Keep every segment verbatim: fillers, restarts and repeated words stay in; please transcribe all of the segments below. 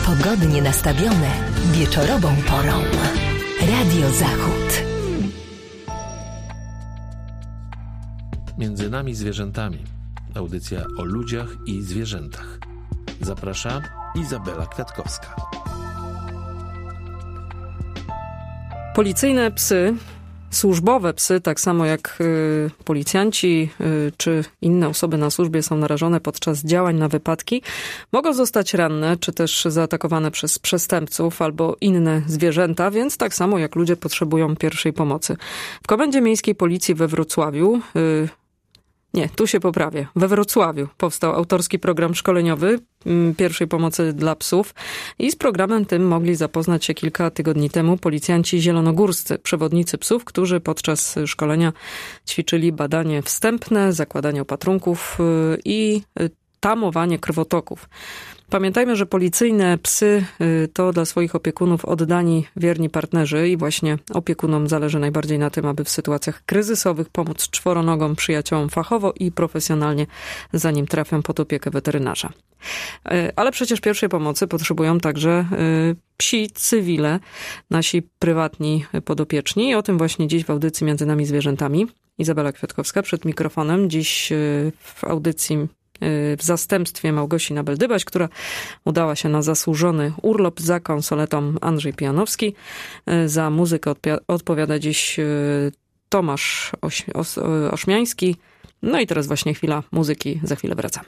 Pogodnie nastawione wieczorową porą. Radio Zachód. Między nami zwierzętami. Audycja o ludziach i zwierzętach. Zaprasza Izabela Kwiatkowska. Policyjne psy, służbowe psy, tak samo jak y, policjanci y, czy inne osoby na służbie są narażone podczas działań na wypadki, mogą zostać ranne czy też zaatakowane przez przestępców albo inne zwierzęta, więc tak samo jak ludzie potrzebują pierwszej pomocy. W Komendzie Miejskiej Policji we Wrocławiu y, Nie, tu się poprawię. We Wrocławiu powstał autorski program szkoleniowy pierwszej pomocy dla psów i z programem tym mogli zapoznać się kilka tygodni temu policjanci zielonogórscy, przewodnicy psów, którzy podczas szkolenia ćwiczyli badanie wstępne, zakładanie opatrunków i tamowanie krwotoków. Pamiętajmy, że policyjne psy to dla swoich opiekunów oddani, wierni partnerzy i właśnie opiekunom zależy najbardziej na tym, aby w sytuacjach kryzysowych pomóc czworonogom przyjaciołom fachowo i profesjonalnie, zanim trafią pod opiekę weterynarza. Ale przecież pierwszej pomocy potrzebują także psi cywile, nasi prywatni podopieczni i o tym właśnie dziś w audycji Między nami zwierzętami. Izabela Kwiatkowska przed mikrofonem. Dziś w audycji w zastępstwie Małgosi Nabel-Dybaś, która udała się na zasłużony urlop, za konsoletą Andrzej Pijanowski. Za muzykę odpi- odpowiada dziś Tomasz Oś- Os- Ośmiański. No i teraz właśnie chwila muzyki, za chwilę wracamy.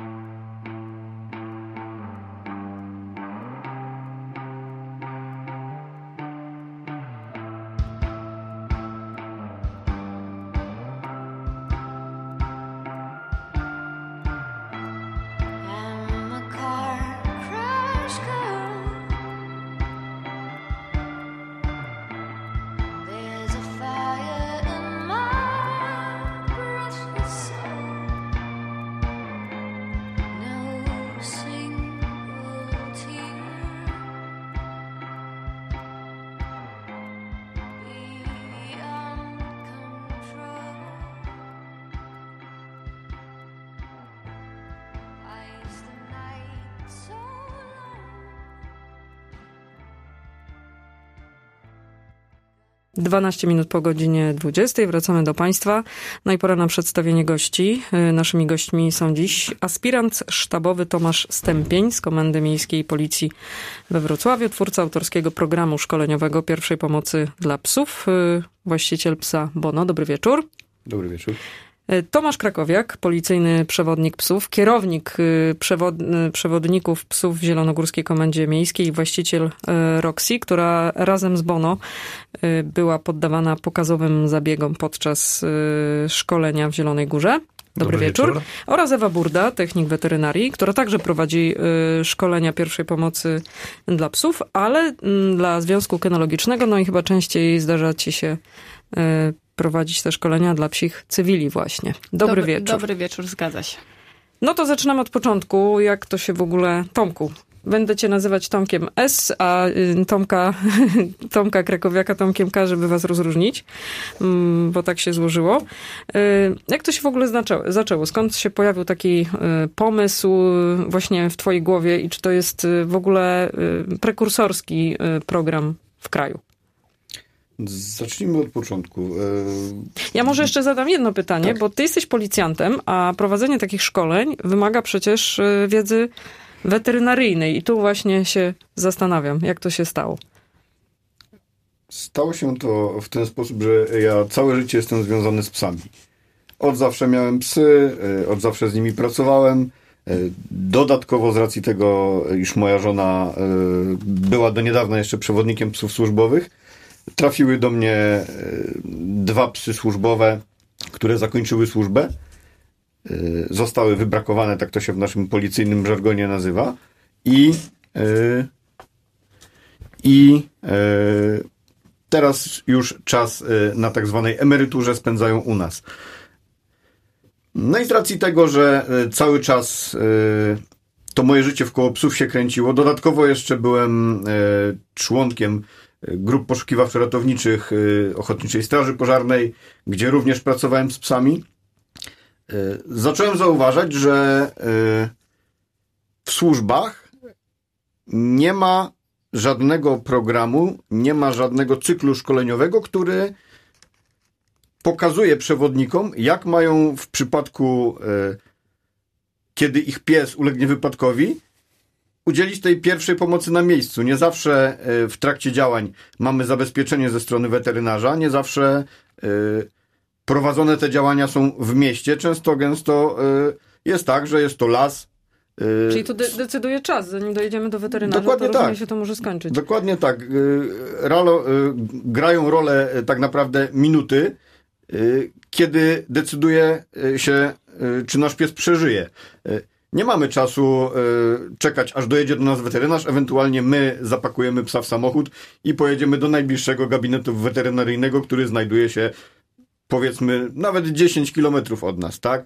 dwanaście minut po godzinie dwudziestej. Wracamy do Państwa. No i pora na przedstawienie gości. Naszymi gośćmi są dziś aspirant sztabowy Tomasz Stępień z Komendy Miejskiej Policji we Wrocławiu, twórca autorskiego programu szkoleniowego pierwszej pomocy dla psów, właściciel psa Bono. Dobry wieczór. Dobry wieczór. Tomasz Krakowiak, policyjny przewodnik psów, kierownik przewod, przewodników psów w Zielonogórskiej Komendzie Miejskiej i właściciel Roxy, która razem z Bono była poddawana pokazowym zabiegom podczas szkolenia w Zielonej Górze. Dobry, Dobry wieczór. wieczór. Oraz Ewa Burda, technik weterynarii, która także prowadzi szkolenia pierwszej pomocy dla psów, ale dla Związku Kynologicznego, no i chyba częściej zdarza ci się prowadzić te szkolenia dla psich cywili właśnie. Dobry, dobry wieczór. Dobry wieczór, zgadza się. No to zaczynamy od początku. Jak to się w ogóle... Tomku, będę cię nazywać Tomkiem S, a Tomka, Tomka Krakowiaka Tomkiem K, żeby was rozróżnić, bo tak się złożyło. Jak to się w ogóle zaczęło? Skąd się pojawił taki pomysł właśnie w twojej głowie i czy to jest w ogóle prekursorski program w kraju? Zacznijmy od początku. Ja może jeszcze zadam jedno pytanie, tak. Bo ty jesteś policjantem, a prowadzenie takich szkoleń wymaga przecież wiedzy weterynaryjnej i tu właśnie się zastanawiam, jak to się stało. Stało się to w ten sposób, że ja całe życie jestem związany z psami. Od zawsze miałem psy, od zawsze z nimi pracowałem. Dodatkowo z racji tego, iż moja żona była do niedawna jeszcze przewodnikiem psów służbowych, trafiły do mnie dwa psy służbowe, które zakończyły służbę. Zostały wybrakowane, tak to się w naszym policyjnym żargonie nazywa. I, i teraz już czas na tak zwanej emeryturze spędzają u nas. No i z racji tego, że cały czas to moje życie wkoło psów się kręciło, dodatkowo jeszcze byłem członkiem grup poszukiwawczo-ratowniczych Ochotniczej Straży Pożarnej, gdzie również pracowałem z psami. Zacząłem zauważać, że w służbach nie ma żadnego programu, nie ma żadnego cyklu szkoleniowego, który pokazuje przewodnikom, jak mają w przypadku, e, kiedy ich pies ulegnie wypadkowi, udzielić tej pierwszej pomocy na miejscu. Nie zawsze e, w trakcie działań mamy zabezpieczenie ze strony weterynarza, nie zawsze e, prowadzone te działania są w mieście. Często, gęsto e, jest tak, że jest to las. e, Czyli tu de- decyduje czas, zanim dojedziemy do weterynarza, Dokładnie to rozumiem tak. się to może skończyć. Dokładnie tak. Ralo, grają rolę tak naprawdę minuty, kiedy decyduje się, czy nasz pies przeżyje. Nie mamy czasu czekać, aż dojedzie do nas weterynarz, ewentualnie my zapakujemy psa w samochód i pojedziemy do najbliższego gabinetu weterynaryjnego, który znajduje się, powiedzmy, nawet dziesięć kilometrów od nas, tak?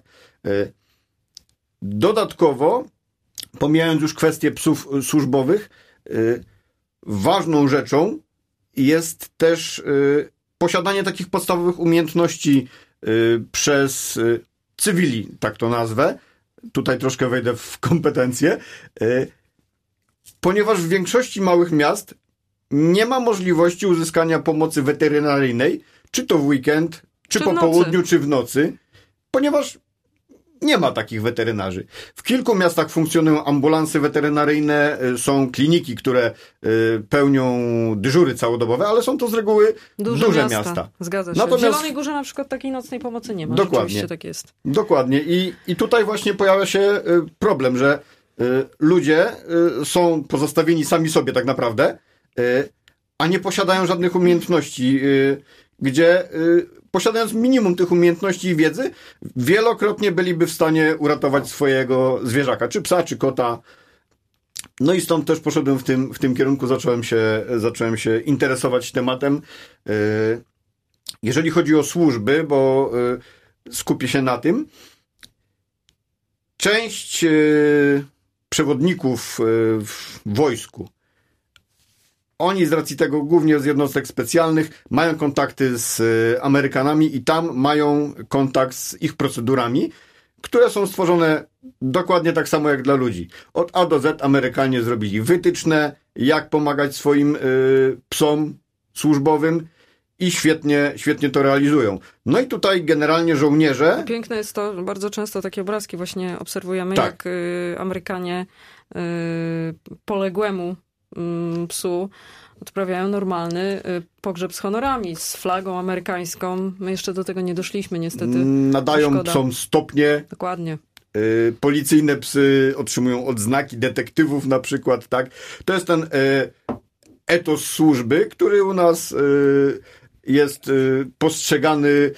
Dodatkowo, pomijając już kwestie psów służbowych, ważną rzeczą jest też posiadanie takich podstawowych umiejętności przez cywili, tak to nazwę. Tutaj troszkę wejdę w kompetencje. Ponieważ w większości małych miast nie ma możliwości uzyskania pomocy weterynaryjnej, czy to w weekend, czy, Czy po w nocy. południu, czy w nocy, ponieważ nie ma takich weterynarzy. W kilku miastach funkcjonują ambulansy weterynaryjne, są kliniki, które pełnią dyżury całodobowe, ale są to z reguły duże, duże miasta. miasta. Zgadza się. Natomiast... W Zielonej Górze na przykład takiej nocnej pomocy nie ma. Dokładnie. Rzeczywiście tak jest. Dokładnie. I, i tutaj właśnie pojawia się problem, że ludzie są pozostawieni sami sobie tak naprawdę, a nie posiadają żadnych umiejętności, gdzie posiadając minimum tych umiejętności i wiedzy, wielokrotnie byliby w stanie uratować swojego zwierzaka, czy psa, czy kota. No i stąd też poszedłem w tym, w tym kierunku, zacząłem się, zacząłem się interesować tematem. Jeżeli chodzi o służby, bo skupię się na tym, część przewodników w wojsku, oni z racji tego, głównie z jednostek specjalnych, mają kontakty z Amerykanami i tam mają kontakt z ich procedurami, które są stworzone dokładnie tak samo jak dla ludzi. Od A do Z Amerykanie zrobili wytyczne, jak pomagać swoim y, psom służbowym i świetnie, świetnie to realizują. No i tutaj generalnie żołnierze... Piękne jest to, bardzo często takie obrazki właśnie obserwujemy, tak. jak y, Amerykanie y, poległemu psu odprawiają normalny pogrzeb z honorami, z flagą amerykańską. My jeszcze do tego nie doszliśmy, niestety. Nadają Szkoda. psom stopnie. Dokładnie. Y, policyjne psy otrzymują odznaki detektywów na przykład, tak? To jest ten y, etos służby, który u nas y, jest y, postrzegany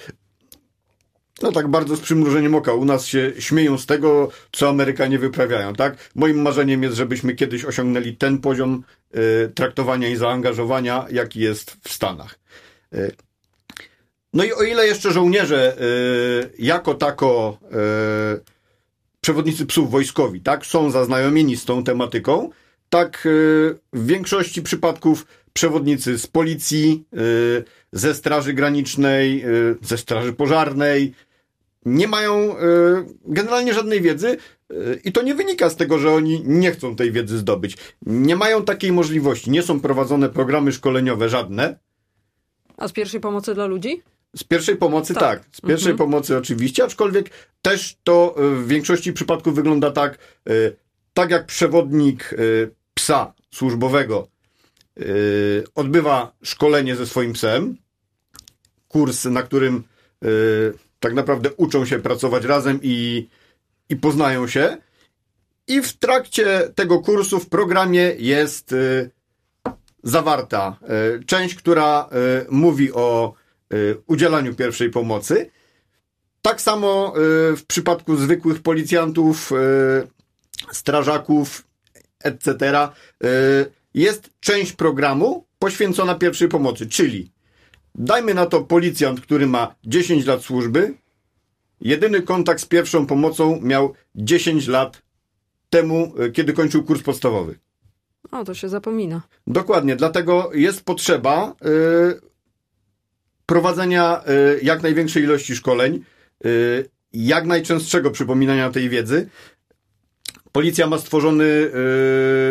no tak bardzo z przymrużeniem oka. U nas się śmieją z tego, co Amerykanie wyprawiają, tak? Moim marzeniem jest, żebyśmy kiedyś osiągnęli ten poziom y, traktowania i zaangażowania, jaki jest w Stanach. Y, no i o ile jeszcze żołnierze y, jako tako y, przewodnicy psów wojskowi, tak? Są zaznajomieni z tą tematyką, tak y, w większości przypadków przewodnicy z policji, y, ze Straży Granicznej, y, ze Straży Pożarnej, nie mają y, generalnie żadnej wiedzy y, i to nie wynika z tego, że oni nie chcą tej wiedzy zdobyć. Nie mają takiej możliwości. Nie są prowadzone programy szkoleniowe żadne. A z pierwszej pomocy dla ludzi? Z pierwszej pomocy tak. tak. Z pierwszej mhm. pomocy oczywiście, aczkolwiek też to w większości przypadków wygląda tak, y, tak jak przewodnik y, psa służbowego y, odbywa szkolenie ze swoim psem, kurs, na którym y, tak naprawdę uczą się pracować razem i, i poznają się. I w trakcie tego kursu w programie jest y, zawarta y, część, która y, mówi o y, udzielaniu pierwszej pomocy. Tak samo y, w przypadku zwykłych policjantów, y, strażaków, et cetera. Y, jest część programu poświęcona pierwszej pomocy, czyli dajmy na to policjant, który ma dziesięć lat służby, jedyny kontakt z pierwszą pomocą miał dziesięć lat temu, kiedy kończył kurs podstawowy. O, to się zapomina. Dokładnie, dlatego jest potrzeba y, prowadzenia y, jak największej ilości szkoleń, y, jak najczęstszego przypominania tej wiedzy. Policja ma stworzony y,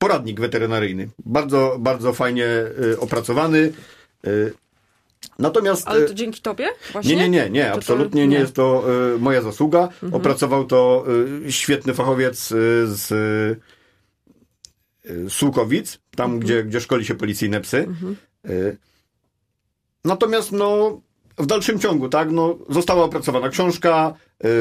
poradnik weterynaryjny. Bardzo, bardzo fajnie opracowany. Natomiast... Ale to dzięki tobie właśnie? Nie, nie, nie, nie. absolutnie to, nie. nie jest to y, moja zasługa. Mhm. Opracował to y, świetny fachowiec y, z y, Sułkowic, tam mhm. gdzie, gdzie szkoli się policyjne psy. Mhm. Y, natomiast no, w dalszym ciągu, tak, no, została opracowana książka. Y,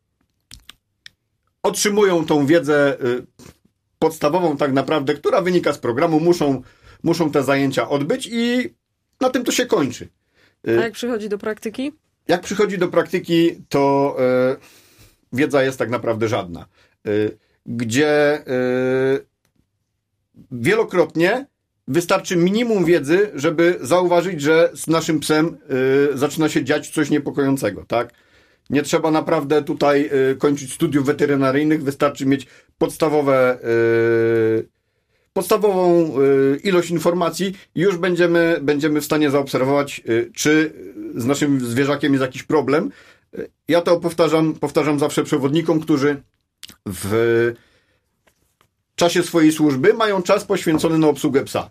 otrzymują tą wiedzę y, podstawową tak naprawdę, która wynika z programu. Muszą, muszą te zajęcia odbyć i na tym to się kończy. A jak przychodzi do praktyki? Jak przychodzi do praktyki, to y, wiedza jest tak naprawdę żadna. Y, gdzie y, wielokrotnie wystarczy minimum wiedzy, żeby zauważyć, że z naszym psem y, zaczyna się dziać coś niepokojącego, tak? Nie trzeba naprawdę tutaj y, kończyć studiów weterynaryjnych, wystarczy mieć podstawowe y, podstawową y, ilość informacji i już będziemy, będziemy w stanie zaobserwować, y, czy z naszym zwierzakiem jest jakiś problem. Y, ja to powtarzam, powtarzam zawsze przewodnikom, którzy w czasie swojej służby mają czas poświęcony na obsługę psa.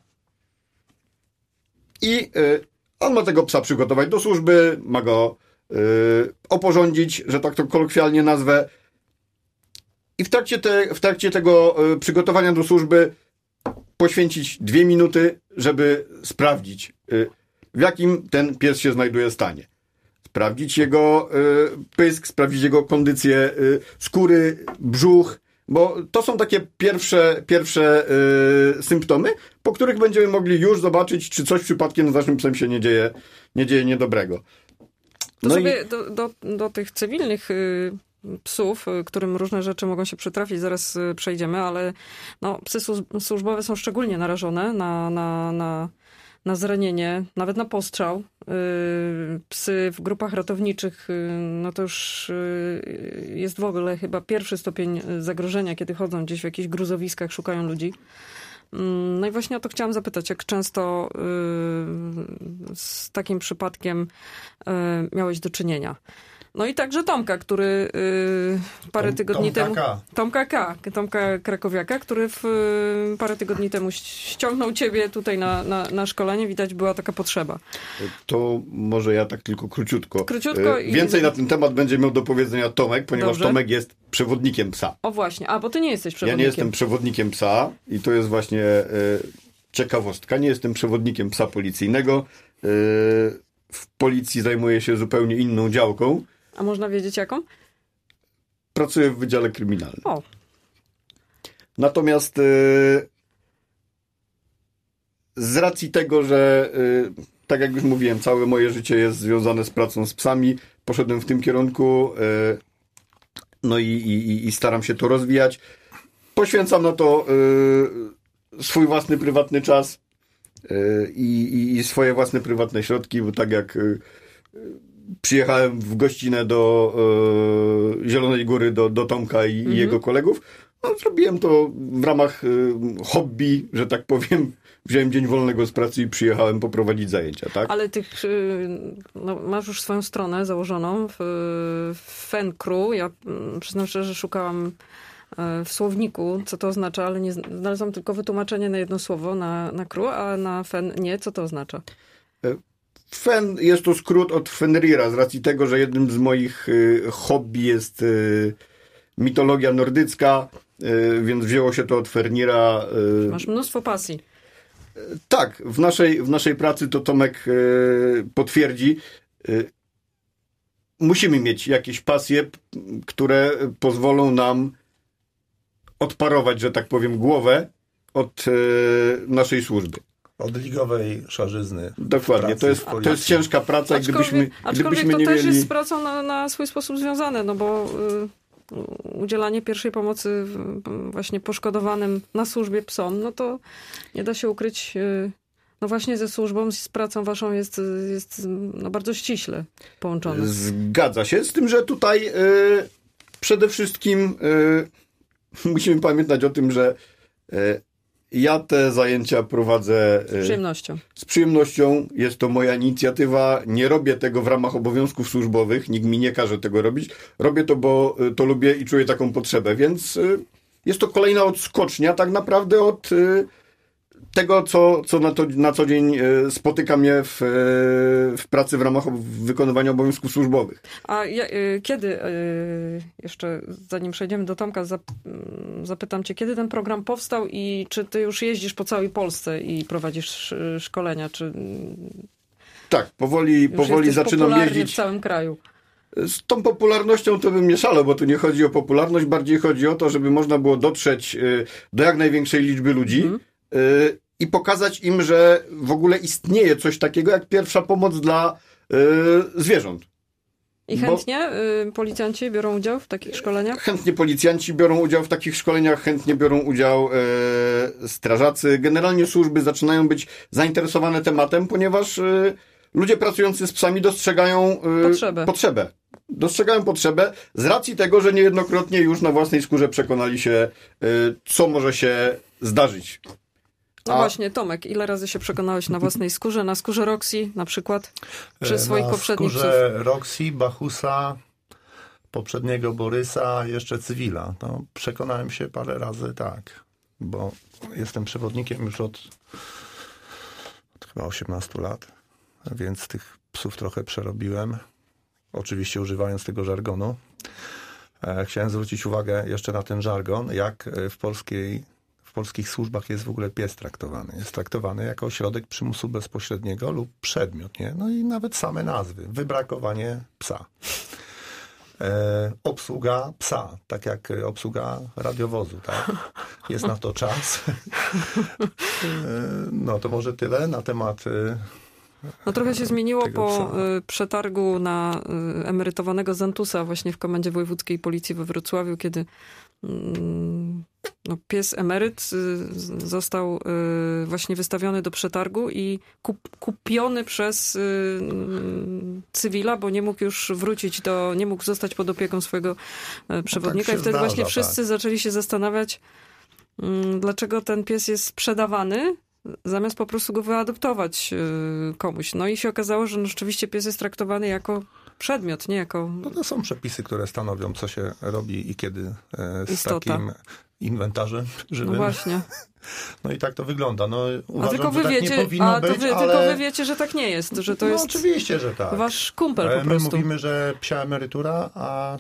I y, on ma tego psa przygotować do służby, ma go y, oporządzić, że tak to kolokwialnie nazwę. I w trakcie, te, w trakcie tego y, przygotowania do służby poświęcić dwie minuty, żeby sprawdzić, w jakim ten pies się znajduje stanie. Sprawdzić jego pysk, sprawdzić jego kondycję skóry, brzuch, bo to są takie pierwsze, pierwsze symptomy, po których będziemy mogli już zobaczyć, czy coś przypadkiem z naszym psem się nie dzieje, nie dzieje niedobrego. To no sobie i... do, do, do tych cywilnych psów, którym różne rzeczy mogą się przytrafić, zaraz przejdziemy, ale no, psy służbowe są szczególnie narażone na, na, na, na zranienie, nawet na postrzał. Psy w grupach ratowniczych, no to już jest w ogóle chyba pierwszy stopień zagrożenia, kiedy chodzą gdzieś w jakichś gruzowiskach, szukają ludzi. No i właśnie o to chciałam zapytać, jak często z takim przypadkiem miałeś do czynienia? No i także Tomka, który y, parę Tom, tygodni Tomka temu... K. Tomka K. Tomka Krakowiaka, który w, y, parę tygodni temu ściągnął ciebie tutaj na, na, na szkolenie. Widać, była taka potrzeba. To może ja tak tylko króciutko. Króciutko i... Więcej na ten temat będzie miał do powiedzenia Tomek, ponieważ Dobrze. Tomek jest przewodnikiem psa. O właśnie, a bo ty nie jesteś przewodnikiem. Ja nie jestem przewodnikiem psa i to jest właśnie y, ciekawostka. Nie jestem przewodnikiem psa policyjnego. Y, w policji zajmuję się zupełnie inną działką. A można wiedzieć jaką? Pracuję w Wydziale Kryminalnym. O. Natomiast y, z racji tego, że y, tak jak już mówiłem, całe moje życie jest związane z pracą z psami, poszedłem w tym kierunku y, no i, i, i staram się to rozwijać. Poświęcam na to y, swój własny prywatny czas y, i, i swoje własne prywatne środki, bo tak jak y, przyjechałem w gościnę do e, Zielonej Góry, do, do Tomka i, mhm. i jego kolegów. No, zrobiłem to w ramach e, hobby, że tak powiem. Wziąłem dzień wolnego z pracy i przyjechałem poprowadzić zajęcia, tak? Ale tych, no, masz już swoją stronę założoną w, w Fen Crew. Ja przyznam szczerze, że szukałam w słowniku, co to oznacza, ale nie znalazłam tylko wytłumaczenie na jedno słowo, na, na crew, a na Fen nie. Co to oznacza? E, Fen jest to skrót od Fenrira, z racji tego, że jednym z moich y, hobby jest y, mitologia nordycka, y, więc wzięło się to od Fenrira. Y, Masz mnóstwo pasji. Y, tak, w naszej, w naszej pracy to Tomek y, potwierdzi. Y, musimy mieć jakieś pasje, które pozwolą nam odparować, że tak powiem, głowę od y, naszej służby. Od ligowej szarzyzny. Dokładnie, to jest, to jest ciężka praca. Aczkolwiek, gdybyśmy, aczkolwiek gdybyśmy to nie też mieli... jest z pracą na, na swój sposób związane, no bo y, udzielanie pierwszej pomocy y, właśnie poszkodowanym na służbie psom, no to nie da się ukryć, y, no właśnie ze służbą, z pracą waszą jest, jest no bardzo ściśle połączone. Zgadza się, z tym, że tutaj y, przede wszystkim y, musimy pamiętać o tym, że y, ja te zajęcia prowadzę z przyjemnością. Z przyjemnością. Jest to moja inicjatywa. Nie robię tego w ramach obowiązków służbowych. Nikt mi nie każe tego robić. Robię to, bo to lubię i czuję taką potrzebę, więc jest to kolejna odskocznia tak naprawdę od y, tego, co, co na, to, na co dzień y, spotyka mnie w, y, w pracy w ramach wykonywania obowiązków służbowych. A ja, y, kiedy, y, jeszcze zanim przejdziemy do Tomka, zap, y, zapytam cię, kiedy ten program powstał i czy ty już jeździsz po całej Polsce i prowadzisz y, szkolenia, czy... Tak, powoli, powoli zaczynam jeździć w całym kraju. Z tą popularnością to bym nie szalał, bo tu nie chodzi o popularność, bardziej chodzi o to, żeby można było dotrzeć do jak największej liczby ludzi mm. i pokazać im, że w ogóle istnieje coś takiego jak pierwsza pomoc dla zwierząt. I chętnie bo policjanci biorą udział w takich szkoleniach? Chętnie policjanci biorą udział w takich szkoleniach, chętnie biorą udział e, strażacy. Generalnie służby zaczynają być zainteresowane tematem, ponieważ e, ludzie pracujący z psami dostrzegają e, potrzebę. potrzebę. Dostrzegają potrzebę z racji tego, że niejednokrotnie już na własnej skórze przekonali się, e, co może się zdarzyć. No A... właśnie, Tomek, ile razy się przekonałeś na własnej skórze, na skórze Roxy na przykład, przy swoich na poprzednich psów? Na skórze Roxy, Bachusa, poprzedniego Borysa, jeszcze Cywila. No, przekonałem się parę razy, tak, bo jestem przewodnikiem już od, od chyba osiemnastu lat, więc tych psów trochę przerobiłem, oczywiście używając tego żargonu. Chciałem zwrócić uwagę jeszcze na ten żargon, jak w polskiej W polskich służbach jest w ogóle pies traktowany. Jest traktowany jako środek przymusu bezpośredniego lub przedmiot, nie? No i nawet same nazwy. Wybrakowanie psa. E, obsługa psa, tak jak obsługa radiowozu, tak? Jest na to czas. E, no to może tyle na temat... E, No trochę się zmieniło po psa. przetargu na emerytowanego Zantusa właśnie w Komendzie Wojewódzkiej Policji we Wrocławiu, kiedy no, pies emeryt został właśnie wystawiony do przetargu i kup, kupiony przez cywila, bo nie mógł już wrócić do, nie mógł zostać pod opieką swojego przewodnika. No tak I wtedy zdarza, właśnie wszyscy tak. zaczęli się zastanawiać, dlaczego ten pies jest sprzedawany, zamiast po prostu go wyadoptować komuś. No i się okazało, że no rzeczywiście pies jest traktowany jako przedmiot, nie jako... No to są przepisy, które stanowią, co się robi i kiedy z Istota. takim inwentarzem żywym. No właśnie. No i tak to wygląda. No, uważam, a tylko wy że wiecie, tak nie powinno a to być, wy, ale... tylko wy wiecie, że tak nie jest, że to no jest... oczywiście, że tak. Wasz kumpel po My prostu. mówimy, że psia emerytura, a,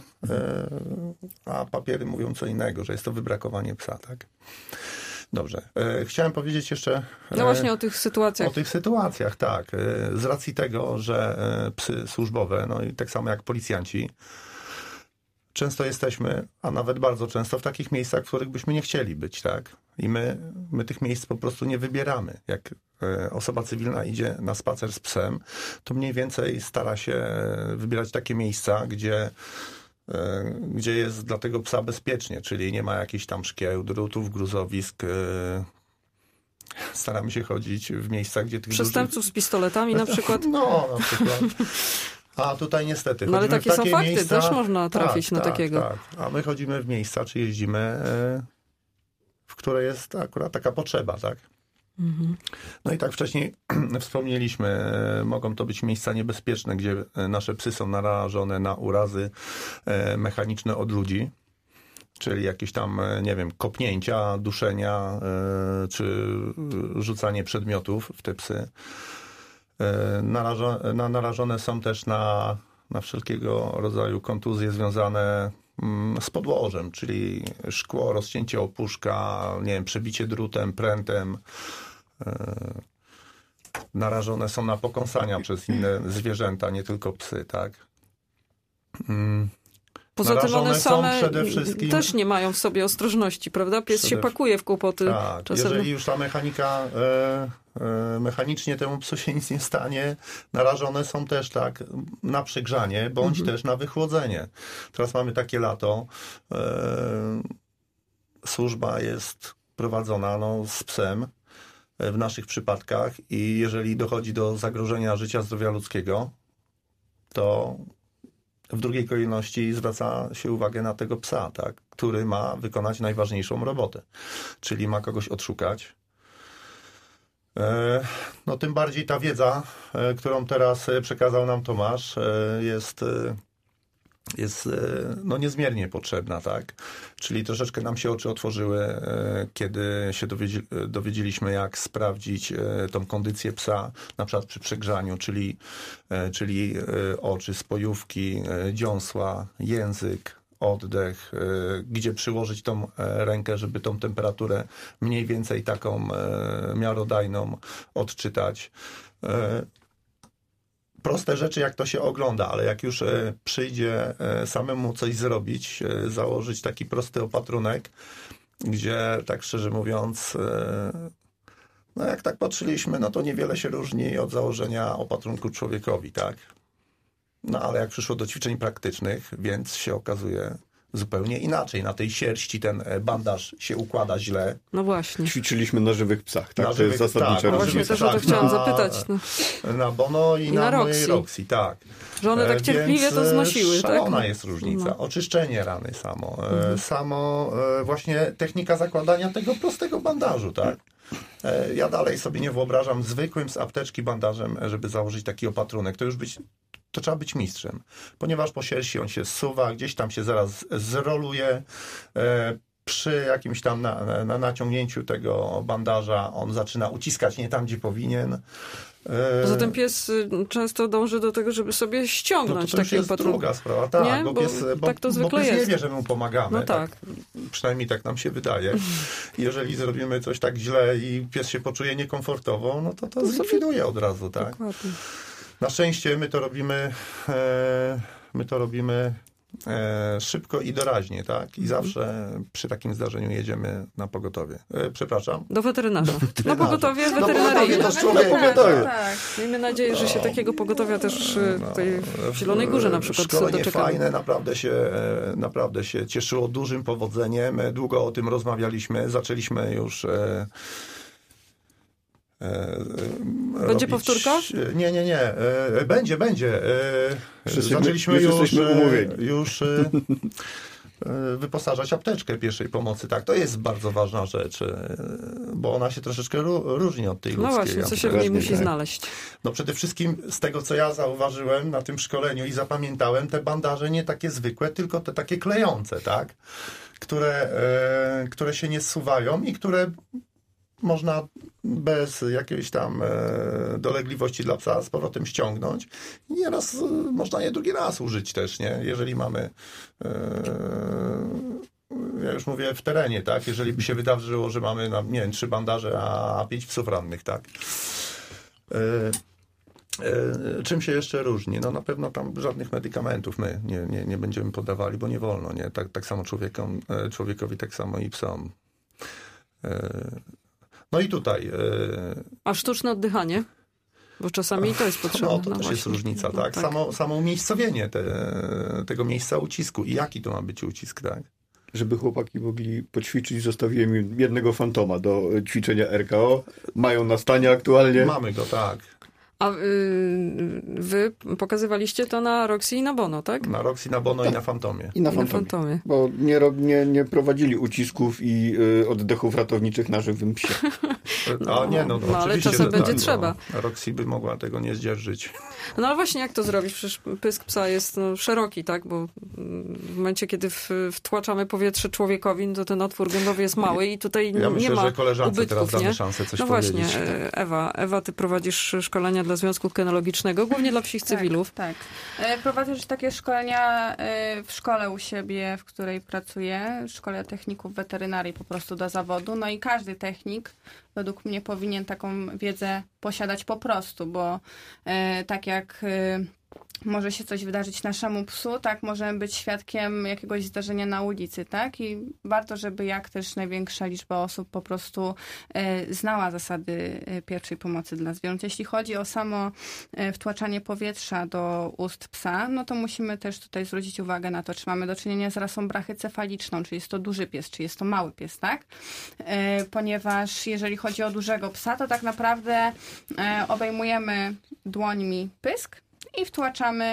a papiery mówią co innego, że jest to wybrakowanie psa, tak? Dobrze. E, chciałem powiedzieć jeszcze... E, no właśnie o tych sytuacjach. O tych sytuacjach, tak. E, z racji tego, że e, psy służbowe, no i tak samo jak policjanci, często jesteśmy, a nawet bardzo często w takich miejscach, w których byśmy nie chcieli być, tak? I my, my tych miejsc po prostu nie wybieramy. Jak e, osoba cywilna idzie na spacer z psem, to mniej więcej stara się wybierać takie miejsca, gdzie gdzie jest dla tego psa bezpiecznie, czyli nie ma jakichś tam szkieł, drutów, gruzowisk. Staramy się chodzić w miejscach, gdzie tych przestępców dużych... z pistoletami na przykład. No, na przykład. A tutaj niestety no ale takie, takie są fakty, miejsca... też można trafić tak, na tak, takiego. Tak. A my chodzimy w miejsca, czy jeździmy, w które jest akurat taka potrzeba, tak? No i tak wcześniej wspomnieliśmy, mogą to być miejsca niebezpieczne, gdzie nasze psy są narażone na urazy mechaniczne od ludzi, czyli jakieś tam, nie wiem, kopnięcia, duszenia, czy rzucanie przedmiotów w te psy. Narażone, narażone są też na, na wszelkiego rodzaju kontuzje związane z podłożem, czyli szkło, rozcięcie opuszka, nie wiem, przebicie drutem, prętem. Narażone są na pokąsania przez inne zwierzęta, nie tylko psy, tak? Poza tym one same przede wszystkim... też nie mają w sobie ostrożności, prawda? Pies przede... się pakuje w kłopoty. Tak, czasem... jeżeli już ta mechanika, e, e, mechanicznie temu psu się nic nie stanie, narażone są też tak na przegrzanie, bądź mhm. też na wychłodzenie. Teraz mamy takie lato, e, służba jest prowadzona no, z psem w naszych przypadkach i jeżeli dochodzi do zagrożenia życia, zdrowia ludzkiego, to w drugiej kolejności zwraca się uwagę na tego psa, tak, który ma wykonać najważniejszą robotę, czyli ma kogoś odszukać. No tym bardziej ta wiedza, którą teraz przekazał nam Tomasz, jest jest no, niezmiernie potrzebna, tak? Czyli troszeczkę nam się oczy otworzyły, kiedy się dowiedzi, dowiedzieliśmy, jak sprawdzić tą kondycję psa, na przykład przy przegrzaniu, czyli, czyli oczy, spojówki, dziąsła, język, oddech, gdzie przyłożyć tą rękę, żeby tą temperaturę mniej więcej taką miarodajną odczytać. Proste rzeczy, jak to się ogląda, ale jak już e, przyjdzie e, samemu coś zrobić, e, założyć taki prosty opatrunek, gdzie tak szczerze mówiąc, e, no jak tak patrzyliśmy, no to niewiele się różni od założenia opatrunku człowiekowi, tak? No ale jak przyszło do ćwiczeń praktycznych, więc się okazuje zupełnie inaczej. Na tej sierści ten bandaż się układa źle. No właśnie. Ćwiczyliśmy na żywych psach, tak? Na to żywych, jest zasadnicza tak, No właśnie różnica. też o to tak, chciałam na- zapytać. No. Na Bono i, I na, na mojej Roxy. Roxy, tak. Że one tak E, cierpliwie więc, to e, znosiły, tak? Szalona jest różnica. No. Oczyszczenie rany samo. E, Mhm. Samo e, właśnie technika zakładania tego prostego bandażu, tak? E, ja dalej sobie nie wyobrażam zwykłym z apteczki bandażem, żeby założyć taki opatrunek. To już być, to trzeba być mistrzem. Ponieważ po sierści on się zsuwa, gdzieś tam się zaraz zroluje. E, przy jakimś tam na, na naciągnięciu tego bandaża on zaczyna uciskać nie tam, gdzie powinien. Poza tym pies y, często dąży do tego, żeby sobie No to, ściągnąć to już taki jest opatrunek. druga sprawa, tak, Nie? bo, Bo pies, bo, tak to bo zwykle pies nie jest. wie, że my mu pomagamy. No tak. Przynajmniej tak nam się wydaje. Jeżeli zrobimy coś tak źle i pies się poczuje niekomfortowo, no to to To sobie- zlikwiduje od razu, tak? Dokładnie. Na szczęście my to robimy, e, my to robimy e, szybko i doraźnie, tak? I zawsze przy takim zdarzeniu jedziemy na pogotowie. E, przepraszam. Do weterynarza. Na weterynarza. pogotowie No, weterynaryjne. pogotowie to człowiek. Na pogotowie. Tak. Miejmy nadzieję, że się takiego pogotowia też y, tutaj w Zielonej Górze na przykład Szkolenie doczekamy. fajne, naprawdę się, e, naprawdę się cieszyło dużym powodzeniem. E, Długo o tym rozmawialiśmy. Zaczęliśmy już... E, e, Będzie robić- powtórka? Nie, nie, nie. E, Będzie, będzie. E, Wszyscy Zaczęliśmy już już, jesteśmy e, umówieni. już e, e, wyposażać apteczkę pierwszej pomocy. Tak, to jest bardzo ważna rzecz, e, bo ona się troszeczkę ró- różni od tej No ludzkiej. właśnie, co się w niej Dokładnie musi tak. znaleźć. No przede wszystkim z tego, co ja zauważyłem na tym szkoleniu i zapamiętałem, te bandaże nie takie zwykłe, tylko te takie klejące, tak? Które, e, które się nie zsuwają i które można bez jakiejś tam e, dolegliwości dla psa z powrotem ściągnąć. I nieraz e, można je drugi raz użyć też, nie? Jeżeli mamy... E, ja już mówię w terenie, tak? Jeżeli by się wydarzyło, że mamy, na, nie wiem, trzy bandaże, a, a pięć psów rannych, tak? E, e, czym się jeszcze różni? No na pewno tam żadnych medykamentów my nie, nie, nie będziemy podawali, bo nie wolno, nie? Tak, tak samo człowiekom, e, człowiekowi, tak samo i psom. E, no i tutaj... E, A sztuczne oddychanie? Bo czasami to jest potrzebne. no to też jest właśnie. różnica, No tak? Samo, samo umiejscowienie te, tego miejsca ucisku i jaki to ma być ucisk, tak? Żeby chłopaki mogli poćwiczyć, zostawiłem im jednego fantoma do ćwiczenia R K O. Mają na stanie aktualnie. Mamy go, tak. A y, wy pokazywaliście to na Roxy i na Bono, tak? Na Roxy, na Bono i na Fantomie. I na I na fantomie. fantomie. Bo nie, ro- nie, nie prowadzili ucisków i y, oddechów ratowniczych na żywym psie. A nie, no, no, ale oczywiście, czasem że będzie tak, trzeba. No, Roxy by mogła tego nie zdzierżyć. No ale właśnie jak to zrobić? Przecież pysk psa jest no, szeroki, tak? Bo mm, w momencie, kiedy w, wtłaczamy powietrze człowiekowi, no to ten otwór gębowy jest mały i tutaj Ja nie myślę, ma że koleżance ubytków, teraz damy nie? szansę coś No powiedzieć. właśnie, e, Ewa, Ewa, ty prowadzisz szkolenia dla Związku Kynologicznego, głównie dla psich cywilów. Tak, tak. E, Prowadzę też takie szkolenia e, w szkole u siebie, w której pracuję. Szkole techników weterynarii po prostu do zawodu. No i każdy technik według mnie powinien taką wiedzę posiadać po prostu, bo e, tak jak e, może się coś wydarzyć naszemu psu, tak możemy być świadkiem jakiegoś zdarzenia na ulicy, tak? I warto, żeby jak też największa liczba osób po prostu e, znała zasady e, pierwszej pomocy dla zwierząt. Jeśli chodzi o samo e, wtłaczanie powietrza do ust psa, no to musimy też tutaj zwrócić uwagę na to, czy mamy do czynienia z rasą brachycefaliczną, czy jest to duży pies, czy jest to mały pies, tak? E, ponieważ jeżeli chodzi o dużego psa, to tak naprawdę e, obejmujemy dłońmi pysk i wtłaczamy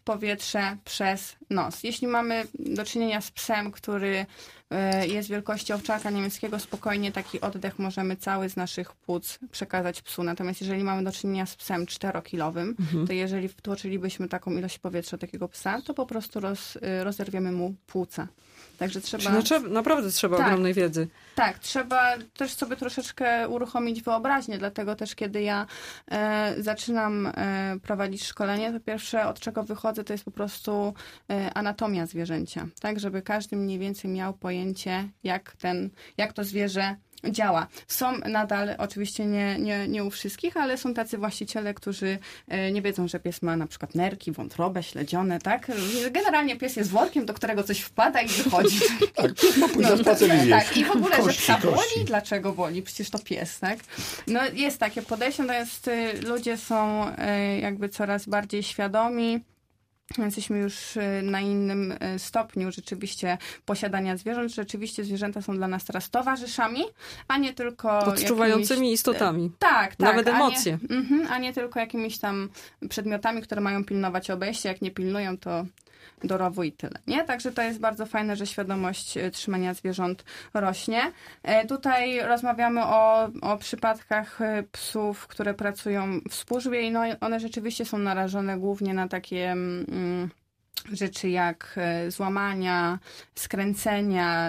powietrze przez nos. Jeśli mamy do czynienia z psem, który jest wielkości owczarka niemieckiego, spokojnie taki oddech możemy cały z naszych płuc przekazać psu. Natomiast jeżeli mamy do czynienia z psem czterokilowym, mhm. to jeżeli wtłoczylibyśmy taką ilość powietrza takiego psa, to po prostu roz, rozerwiemy mu płuca. Także trzeba... Czyli naprawdę trzeba tak, ogromnej wiedzy. Tak, trzeba też sobie troszeczkę uruchomić wyobraźnię, dlatego też kiedy ja e, zaczynam e, prowadzić szkolenie, to pierwsze od czego wychodzę to jest po prostu e, anatomia zwierzęcia, tak, żeby każdy mniej więcej miał pojęcie jak ten, jak to zwierzę działa. Są nadal, oczywiście nie, nie, nie u wszystkich, ale są tacy właściciele, którzy nie wiedzą, że pies ma na przykład nerki, wątrobę, śledzione, tak? Generalnie pies jest workiem, do którego coś wpada i wychodzi. Tak, pies ma pójść na spacer i tak, tak, i w ogóle, kości, że psa kości. boli, dlaczego boli? Przecież to pies, tak? No jest takie podejście, natomiast ludzie są jakby coraz bardziej świadomi. Jesteśmy już na innym stopniu rzeczywiście posiadania zwierząt. Rzeczywiście zwierzęta są dla nas teraz towarzyszami, a nie tylko odczuwającymi jakimiś, istotami. Tak, tak. Nawet emocje. A nie, a nie tylko jakimiś tam przedmiotami, które mają pilnować obejścia. Jak nie pilnują, to do rowu i tyle, nie? Także to jest bardzo fajne, że świadomość trzymania zwierząt rośnie. Tutaj rozmawiamy o, o przypadkach psów, które pracują w służbie i no, one rzeczywiście są narażone głównie na takie mm, rzeczy jak złamania, skręcenia,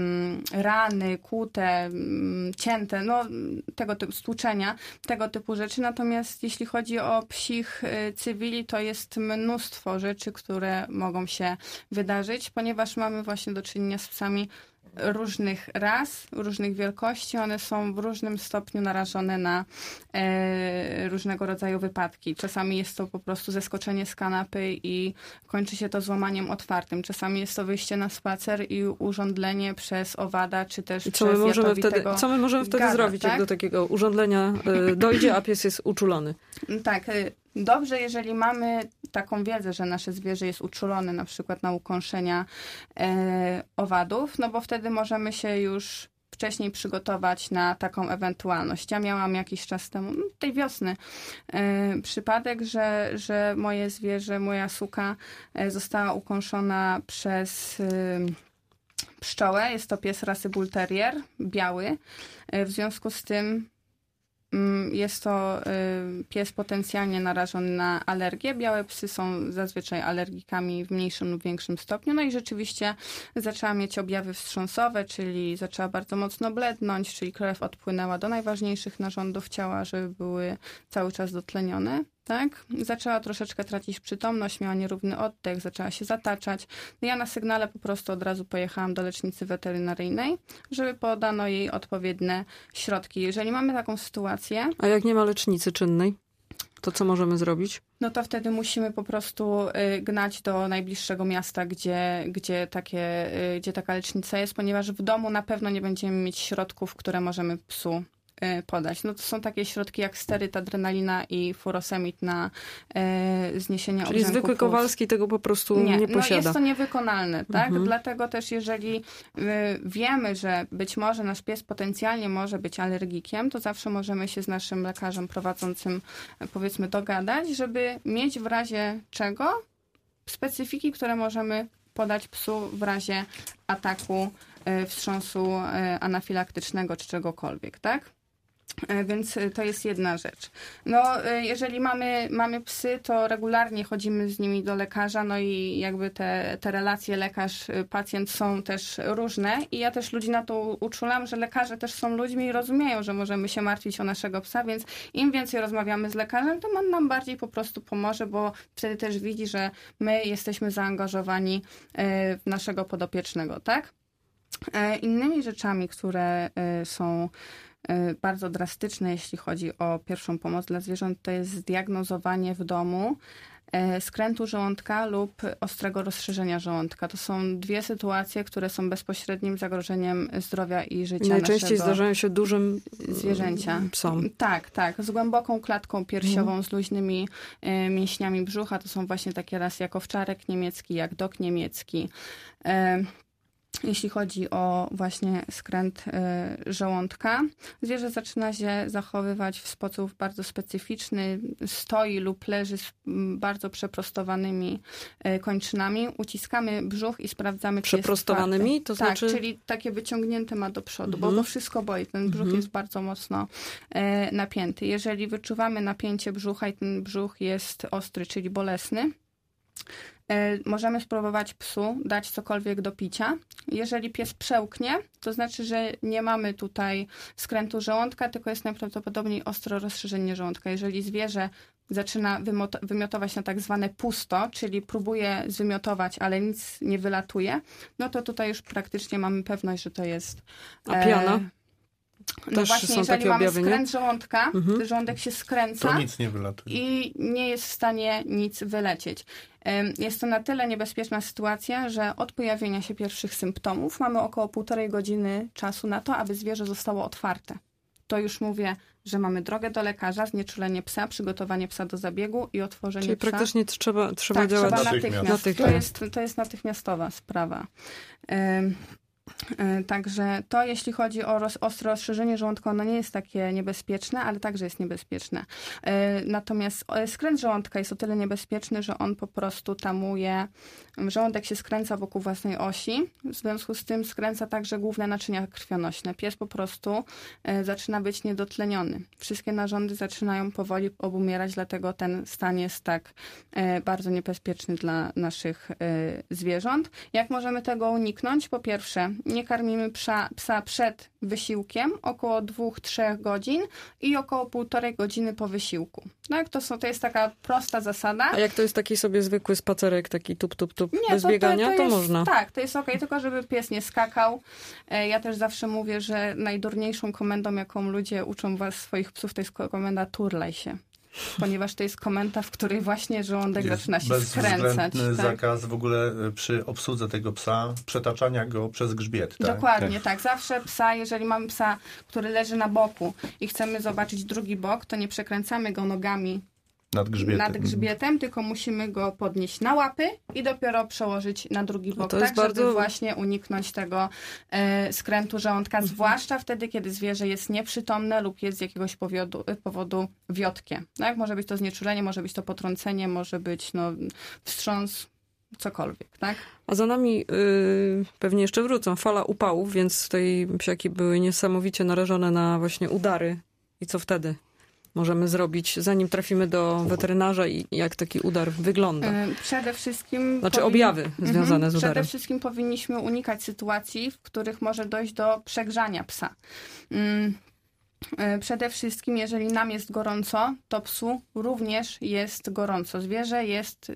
rany, kłute, cięte, no tego typu stłuczenia, tego typu rzeczy. Natomiast jeśli chodzi o psich cywili, to jest mnóstwo rzeczy, które mogą się wydarzyć, ponieważ mamy właśnie do czynienia z psami różnych ras, różnych wielkości. One są w różnym stopniu narażone na e, różnego rodzaju wypadki. Czasami jest to po prostu zeskoczenie z kanapy i kończy się to złamaniem otwartym. Czasami jest to wyjście na spacer i urządlenie przez owada, czy też I przez co my możemy wtedy, co my możemy wtedy gada, zrobić, tak? jak do takiego urządlenia y, dojdzie, a pies jest uczulony? Tak, y, dobrze, jeżeli mamy taką wiedzę, że nasze zwierzę jest uczulone na przykład na ukąszenia e, owadów, no bo wtedy możemy się już wcześniej przygotować na taką ewentualność. Ja miałam jakiś czas temu, no, tej wiosny, e, przypadek, że, że moje zwierzę, moja suka e, została ukąszona przez e, pszczołę. Jest to pies rasy Bull Terrier, biały. E, w związku z tym jest to pies potencjalnie narażony na alergię. Białe psy są zazwyczaj alergikami w mniejszym lub większym stopniu. No i rzeczywiście zaczęła mieć objawy wstrząsowe, czyli zaczęła bardzo mocno blednąć, czyli krew odpłynęła do najważniejszych narządów ciała, żeby były cały czas dotlenione. Tak? Zaczęła troszeczkę tracić przytomność, miała nierówny oddech, zaczęła się zataczać. Ja na sygnale po prostu od razu pojechałam do lecznicy weterynaryjnej, żeby podano jej odpowiednie środki. Jeżeli mamy taką sytuację... A jak nie ma lecznicy czynnej, to co możemy zrobić? No to wtedy musimy po prostu y, gnać do najbliższego miasta, gdzie, gdzie, takie, y, gdzie taka lecznica jest, ponieważ w domu na pewno nie będziemy mieć środków, które możemy psu podać. No to są takie środki jak steryt, adrenalina i furosemid na e, zniesienie Czyli obrzęków. zwykły Kowalski tego po prostu nie, nie posiada. No jest to niewykonalne, tak? Mhm. Dlatego też jeżeli y, wiemy, że być może nasz pies potencjalnie może być alergikiem, to zawsze możemy się z naszym lekarzem prowadzącym powiedzmy dogadać, żeby mieć w razie czego specyfiki, które możemy podać psu w razie ataku, y, wstrząsu y, anafilaktycznego czy czegokolwiek, tak? Więc to jest jedna rzecz. No, jeżeli mamy, mamy psy, to regularnie chodzimy z nimi do lekarza, no i jakby te, te relacje lekarz-pacjent są też różne i ja też ludzi na to uczulam, że lekarze też są ludźmi i rozumieją, że możemy się martwić o naszego psa, więc im więcej rozmawiamy z lekarzem, to on nam bardziej po prostu pomoże, bo wtedy też widzi, że my jesteśmy zaangażowani w naszego podopiecznego, tak? Innymi rzeczami, które są bardzo drastyczne, jeśli chodzi o pierwszą pomoc dla zwierząt, to jest zdiagnozowanie w domu skrętu żołądka lub ostrego rozszerzenia żołądka. To są dwie sytuacje, które są bezpośrednim zagrożeniem zdrowia i życia najczęściej naszego zdarzają się dużym zwierzęcia. Psom. Tak, tak. Z głęboką klatką piersiową, mm. z luźnymi y, mięśniami brzucha. To są właśnie takie rasy jak owczarek niemiecki, jak dog niemiecki. Y, jeśli chodzi o właśnie skręt y, żołądka, zwierzę zaczyna się zachowywać w sposób bardzo specyficzny, stoi lub leży z m, bardzo przeprostowanymi y, kończynami. Uciskamy brzuch i sprawdzamy, czy Przeprostowanymi? jest To tak, znaczy... czyli takie wyciągnięte ma do przodu, Mhm. bo, bo wszystko boi. Ten brzuch Mhm. jest bardzo mocno y, napięty. Jeżeli wyczuwamy napięcie brzucha i ten brzuch jest ostry, czyli bolesny, możemy spróbować psu dać cokolwiek do picia. Jeżeli pies przełknie, to znaczy, że nie mamy tutaj skrętu żołądka, tylko jest najprawdopodobniej ostro rozszerzenie żołądka. Jeżeli zwierzę zaczyna wymiotować na tak zwane pusto, czyli próbuje zwymiotować, ale nic nie wylatuje, no to tutaj już praktycznie mamy pewność, że to jest... A piana? No Też właśnie, są jeżeli takie mamy objawy, nie? skręt żołądka, Mhm. żołądek się skręca To nic nie wylatuje. i nie jest w stanie nic wylecieć. Jest to na tyle niebezpieczna sytuacja, że od pojawienia się pierwszych symptomów mamy około półtorej godziny czasu na to, aby zwierzę zostało otwarte. To już mówię, że mamy drogę do lekarza, znieczulenie psa, przygotowanie psa do zabiegu i otworzenie Czyli psa. praktycznie trzeba, trzeba tak, działać trzeba natychmiast. natychmiast. natychmiast. To jest, to jest natychmiastowa sprawa. Ym, Także to, jeśli chodzi o roz, ostre rozszerzenie żołądka, ono nie jest takie niebezpieczne, ale także jest niebezpieczne. Natomiast skręt żołądka jest o tyle niebezpieczny, że on po prostu tamuje, żołądek się skręca wokół własnej osi, w związku z tym skręca także główne naczynia krwionośne. Pies po prostu zaczyna być niedotleniony. Wszystkie narządy zaczynają powoli obumierać, dlatego ten stan jest tak bardzo niebezpieczny dla naszych zwierząt. Jak możemy tego uniknąć? Po pierwsze, nie karmimy psa, psa przed wysiłkiem, około dwóch do trzech godzin i około półtorej godziny po wysiłku. Tak, to, są, to jest taka prosta zasada. A jak to jest taki sobie zwykły spacerek, taki tup, tup, tup, Nie, bez to, biegania, to, to, to jest, można. Tak, to jest okej, tylko żeby pies nie skakał. Ja też zawsze mówię, że najdurniejszą komendą, jaką ludzie uczą was swoich psów, to jest komenda turlaj się. Ponieważ to jest komenda, w której właśnie żołądek Jest zaczyna się skręcać. bezwzględny Tak? zakaz w ogóle przy obsłudze tego psa, przetaczania go przez grzbiet. Tak? Dokładnie, tak. Zawsze psa, jeżeli mamy psa, który leży na boku i chcemy zobaczyć drugi bok, to nie przekręcamy go nogami Nad grzbietem. nad grzbietem, tylko musimy go podnieść na łapy i dopiero przełożyć na drugi bok, to tak, jest bardzo- żeby właśnie uniknąć tego e, skrętu żołądka, zwłaszcza wtedy, kiedy zwierzę jest nieprzytomne lub jest z jakiegoś powodu, powodu wiotkie. Tak? Może być to znieczulenie, może być to potrącenie, może być no, wstrząs, cokolwiek, tak? A za nami yy, pewnie jeszcze wrócą fala upałów, więc tutaj psiaki były niesamowicie narażone na właśnie udary. I co wtedy możemy zrobić, zanim trafimy do weterynarza i jak taki udar wygląda? E, Przede wszystkim... Znaczy powin- objawy związane Mhm. z udarem. Przede wszystkim powinniśmy unikać sytuacji, w których może dojść do przegrzania psa. Mm. E, Przede wszystkim, jeżeli nam jest gorąco, to psu również jest gorąco. Zwierzę jest...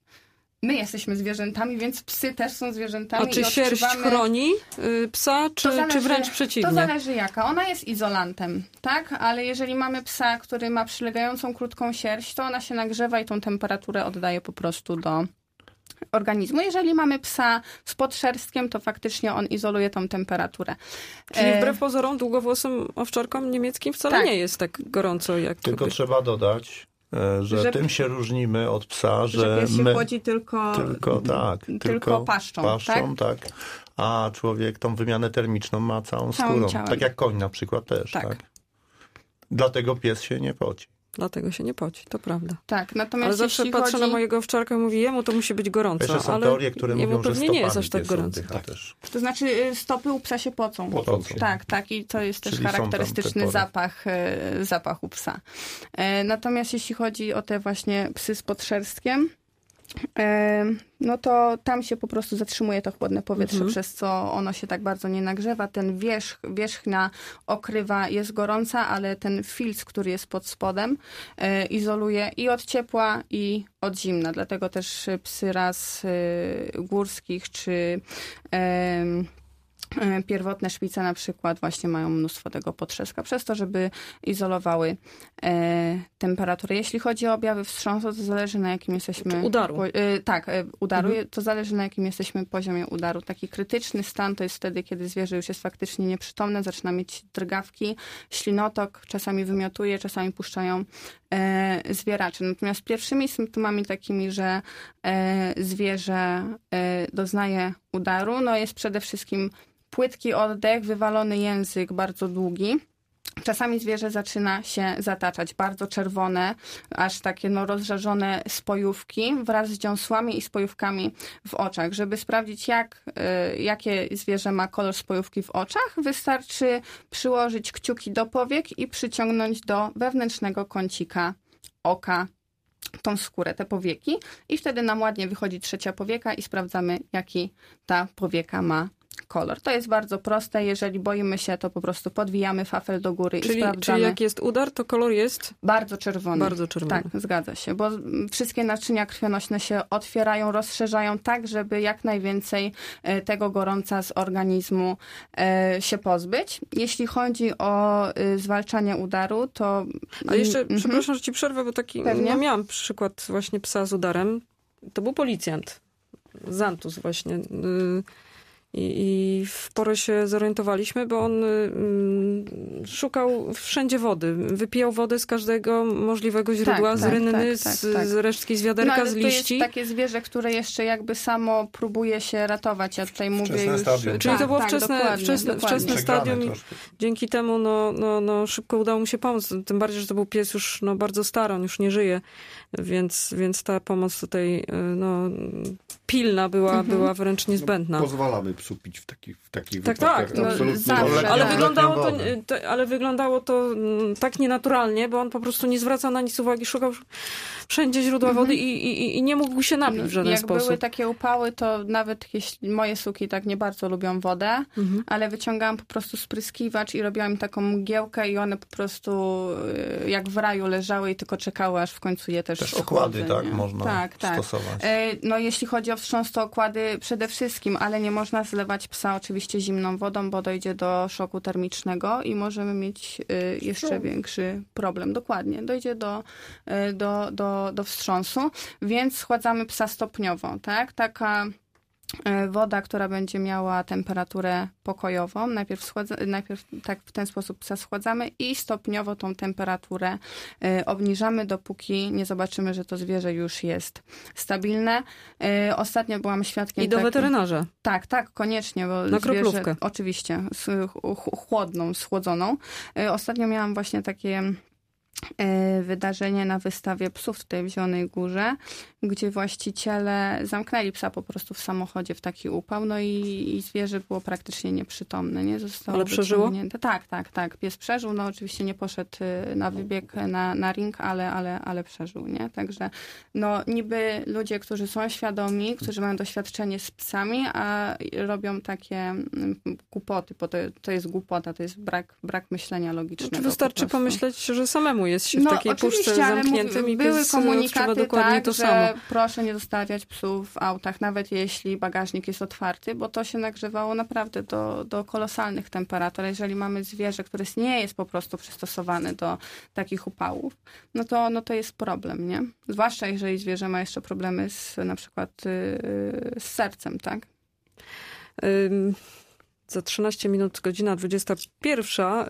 My jesteśmy zwierzętami, więc psy też są zwierzętami. A czy i sierść odczuwamy- chroni y, psa, czy, To zależy- czy wręcz To przeciwnie? zależy jaka. Ona jest izolantem, tak? Ale jeżeli mamy psa, który ma przylegającą krótką sierść, to ona się nagrzewa i tą temperaturę oddaje po prostu do organizmu. Jeżeli mamy psa z podszerstkiem, to faktycznie on izoluje tą temperaturę. Czyli E, wbrew pozorom długowłosym owczarkom niemieckim wcale Tak. nie jest tak gorąco jak... Tylko trzeba dodać, e, że Że- tym się różnimy od psa, że, że pies się my chłodzi tylko... tylko tak, tylko paszczą, paszczą tak? A człowiek tą wymianę termiczną ma całą Całym skórą. ciałem. Tak jak koń na przykład też. Tak. Tak. Dlatego pies się nie poci. Dlatego się nie poci, to prawda. Tak, natomiast Ale zawsze jeśli patrzę chodzi... na mojego owczarka i mówię, jemu to musi być gorąco, Jeszcze są ale teorie, które jemu mówią, że pewnie stopami nie jest aż tak pies gorąco. oddycha też. To znaczy y, stopy u psa się pocą. Pocą się. Tak, tak i to jest też Czyli są tam charakterystyczny te pory. zapach, y, zapach u psa. E, Natomiast jeśli chodzi o te właśnie psy z podszerstkiem, e, no to tam się po prostu zatrzymuje to chłodne powietrze, Mhm. przez co ono się tak bardzo nie nagrzewa. Ten wierzch, wierzchnia okrywa jest gorąca, ale ten filc, który jest pod spodem, e, izoluje i od ciepła, i od zimna. Dlatego też psy ras e, górskich czy e, Pierwotne szpice na przykład właśnie mają mnóstwo tego potrzeska, przez to, żeby izolowały e, temperaturę. Jeśli chodzi o objawy wstrząsu, to zależy na jakim jesteśmy... Czy udaru. Po, e, tak, e, udaru. Mhm. To zależy na jakim jesteśmy poziomie udaru. Taki krytyczny stan to jest wtedy, kiedy zwierzę już jest faktycznie nieprzytomne, zaczyna mieć drgawki, ślinotok, czasami wymiotuje, czasami puszczają e, zwieracze. Natomiast pierwszymi symptomami takimi, że e, zwierzę e, doznaje udaru, no jest przede wszystkim płytki oddech, wywalony język, bardzo długi. Czasami zwierzę zaczyna się zataczać, bardzo czerwone, aż takie no, rozżarzone spojówki wraz z dziąsłami i spojówkami w oczach. Żeby sprawdzić, jak, y, jakie zwierzę ma kolor spojówki w oczach, wystarczy przyłożyć kciuki do powiek i przyciągnąć do wewnętrznego kącika oka tą skórę, te powieki i wtedy nam ładnie wychodzi trzecia powieka i sprawdzamy, jaki ta powieka ma kolor. To jest bardzo proste. Jeżeli boimy się, to po prostu podwijamy fafel do góry czyli, i sprawdzamy. Czyli jak jest udar, to kolor jest? Bardzo czerwony. Bardzo czerwony. Tak, zgadza się, bo wszystkie naczynia krwionośne się otwierają, rozszerzają tak, żeby jak najwięcej tego gorąca z organizmu się pozbyć. Jeśli chodzi o zwalczanie udaru, to... A jeszcze, mhm. przepraszam, że ci przerwę, bo taki, no miałam przykład właśnie psa z udarem. To był policjant. Zantus właśnie. I, I w porę się zorientowaliśmy, bo on y, szukał wszędzie wody. Wypijał wodę z każdego możliwego źródła, tak, z tak, rynny, tak, tak, z, tak. z resztki z wiaderka, no, z to liści. jest takie zwierzę, które jeszcze jakby samo próbuje się ratować. Ja tutaj mówię Wczesne już... stadium. Czyli tak, to było tak, wczesne, dokładnie, wczesne, dokładnie. wczesne stadium i troszkę. dzięki temu no, no, no, szybko udało mu się pomóc. Tym bardziej, że to był pies już no, bardzo stary, on już nie żyje, więc, więc ta pomoc tutaj no, pilna była, mhm. była wręcz niezbędna. No, pozwalamy psu pić w takich, w takich tak, wypadkach. tak, no, absolutnie. zawsze. Ale tak. wyglądało, to, to, ale wyglądało to tak nienaturalnie, bo on po prostu nie zwracał na nic uwagi, szukał wszędzie źródła mhm. wody i, i, i nie mógł się napić w żaden Jak sposób. Jak były takie upały, to nawet jeśli moje suki tak nie bardzo lubią wodę, mhm. ale wyciągałam po prostu spryskiwacz i robiłam im taką mgiełkę i one po prostu jak w raju leżały i tylko czekały, aż w końcu je też Też ochłodzę, okłady, tak? Nie? Można tak, tak. stosować. No jeśli chodzi o wstrząs, to okłady przede wszystkim, ale nie można zlewać psa oczywiście zimną wodą, bo dojdzie do szoku termicznego i możemy mieć jeszcze większy problem. Dokładnie. Dojdzie do, do, do, do wstrząsu, więc schładzamy psa stopniowo, tak? Taka woda, która będzie miała temperaturę pokojową. Najpierw, schładza, najpierw tak w ten sposób psa schładzamy i stopniowo tą temperaturę y, obniżamy, dopóki nie zobaczymy, że to zwierzę już jest stabilne. Y, ostatnio byłam świadkiem... I do taki, weterynarza. Tak, tak, koniecznie. Bo na zwierzę, kroplówkę. Oczywiście, chłodną, schłodzoną. Y, ostatnio miałam właśnie takie wydarzenie na wystawie psów tutaj w Zielonej Górze, gdzie właściciele zamknęli psa po prostu w samochodzie w taki upał, no i, i zwierzę było praktycznie nieprzytomne, nie? Zostało ale przeżyło? Tak, tak, tak. Pies przeżył, no oczywiście nie poszedł na wybieg, na, na ring, ale, ale, ale przeżył, nie? Także no niby ludzie, którzy są świadomi, którzy mają doświadczenie z psami, a robią takie głupoty, bo to, to jest głupota, to jest brak, brak myślenia logicznego. Czy wystarczy po pomyśleć, że samemu jest się w no, takiej puszce zamkniętym i były pies komunikaty odczuwa dokładnie tak, to że samo. proszę nie zostawiać psów w autach, nawet jeśli bagażnik jest otwarty, bo to się nagrzewało naprawdę do, do kolosalnych temperatur. Jeżeli mamy zwierzę, które nie jest po prostu przystosowane do takich upałów, no to, no to jest problem, nie? Zwłaszcza jeżeli zwierzę ma jeszcze problemy z na przykład yy, z sercem, tak? Ym... Za trzynaście minut, godzina dwudziesta pierwsza.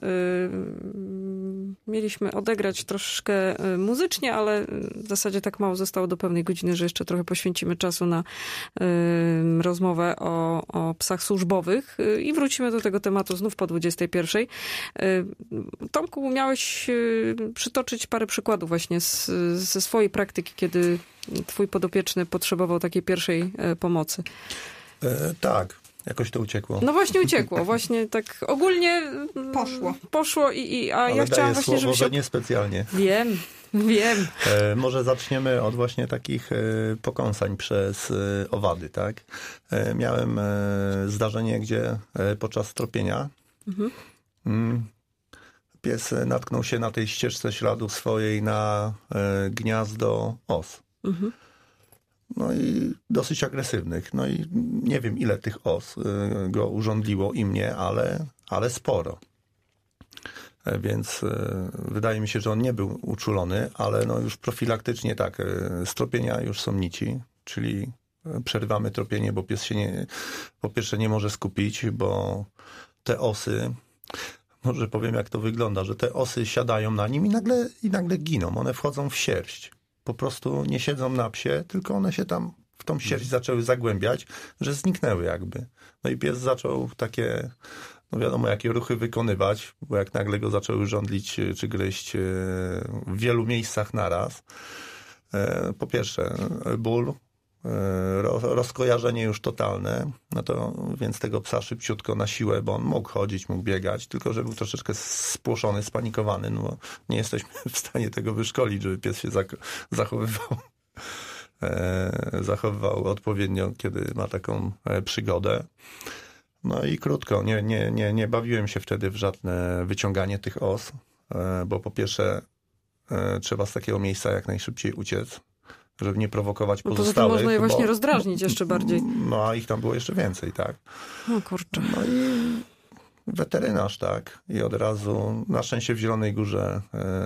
Yy, mieliśmy odegrać troszkę muzycznie, ale w zasadzie tak mało zostało do pewnej godziny, że jeszcze trochę poświęcimy czasu na yy, rozmowę o, o psach służbowych yy, i wrócimy do tego tematu znów po dwudziestej pierwszej. Yy, Tomku, miałeś yy, przytoczyć parę przykładów właśnie z, ze swojej praktyki, kiedy twój podopieczny potrzebował takiej pierwszej yy, pomocy. E, tak. Jakoś to uciekło. No właśnie uciekło, właśnie tak ogólnie poszło. Poszło i, i a ale ja chciałam właśnie, słowo, żeby się... że niespecjalnie. Wiem, wiem. E, może zaczniemy od właśnie takich e, pokąsań przez e, owady, tak? E, miałem e, zdarzenie, gdzie e, podczas tropienia mhm. mm, pies natknął się na tej ścieżce śladów swojej na e, gniazdo os. Mhm. no i dosyć agresywnych. No i nie wiem, ile tych os go urządliło i mnie, ale, ale sporo. Więc wydaje mi się, że on nie był uczulony, ale no już profilaktycznie tak, z tropienia już są nici, czyli przerywamy tropienie, bo pies się nie, po pierwsze nie może skupić, bo te osy, może powiem jak to wygląda, że te osy siadają na nim i nagle, i nagle giną, one wchodzą w sierść. Po prostu nie siedzą na psie, tylko one się tam w tą sierść zaczęły zagłębiać, że zniknęły jakby. No i pies zaczął takie, no wiadomo, jakie ruchy wykonywać, bo jak nagle go zaczęły żądlić czy gryźć w wielu miejscach naraz. Po pierwsze ból, rozkojarzenie już totalne, no to więc tego psa szybciutko na siłę, bo on mógł chodzić, mógł biegać, tylko że był troszeczkę spłoszony, spanikowany, no bo nie jesteśmy w stanie tego wyszkolić, żeby pies się zachowywał zachowywał odpowiednio, kiedy ma taką przygodę. No i krótko, nie, nie, nie, nie bawiłem się wtedy w żadne wyciąganie tych os, bo po pierwsze trzeba z takiego miejsca jak najszybciej uciec, żeby nie prowokować no pozostałych. Poza tym można je bo, właśnie rozdrażnić jeszcze bardziej. No a ich tam było jeszcze więcej, tak. O kurczę. No i weterynarz, tak. I od razu, na szczęście w Zielonej Górze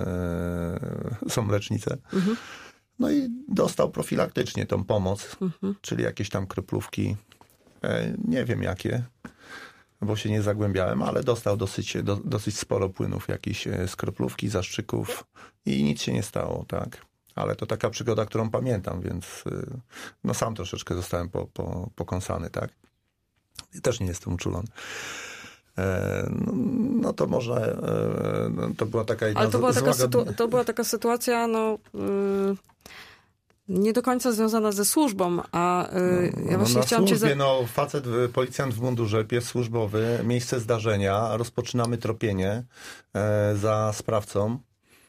e, są lecznice. Mhm. No i dostał profilaktycznie tą pomoc, mhm. czyli jakieś tam kroplówki. E, nie wiem jakie, bo się nie zagłębiałem, ale dostał dosyć, do, dosyć sporo płynów jakichś z kroplówki, zaszczyków i nic się nie stało, tak. Ale to taka przygoda, którą pamiętam, więc no sam troszeczkę zostałem po, po, pokąsany, tak. I też nie jestem uczulony. E, no, no to może e, to była taka jedna. Ale to była taka, złagod... sytu- to była taka sytuacja, no yy, nie do końca związana ze służbą, a yy, no, ja właśnie no, chciałam służbie, cię... Za... No facet, policjant w mundurze, pies służbowy, miejsce zdarzenia, rozpoczynamy tropienie e, za sprawcą.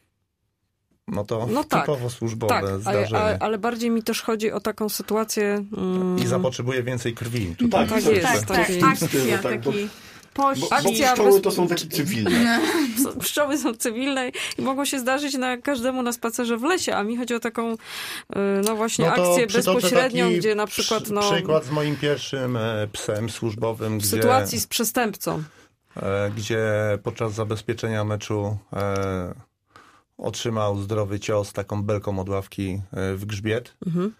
No to no typowo tak, służbowe tak, zdarzenie. Ale, ale bardziej mi też chodzi o taką sytuację... Mm... I zapotrzebuje więcej krwi. Tutaj tak, tak jest. Tak, tak, taki... akcja, tak, bo, taki bo, bo akcja pszczoły bez... to są takie cywilne. Pszczoły są cywilne i mogą się zdarzyć na każdemu na spacerze w lesie, a mi chodzi o taką no właśnie no akcję bezpośrednią, gdzie na przykład... Przy, no przykład z moim pierwszym psem służbowym, w gdzie... sytuacji z przestępcą. Gdzie podczas zabezpieczenia meczu e, otrzymał zdrowy cios taką belką od ławki w grzbiet. Mhm.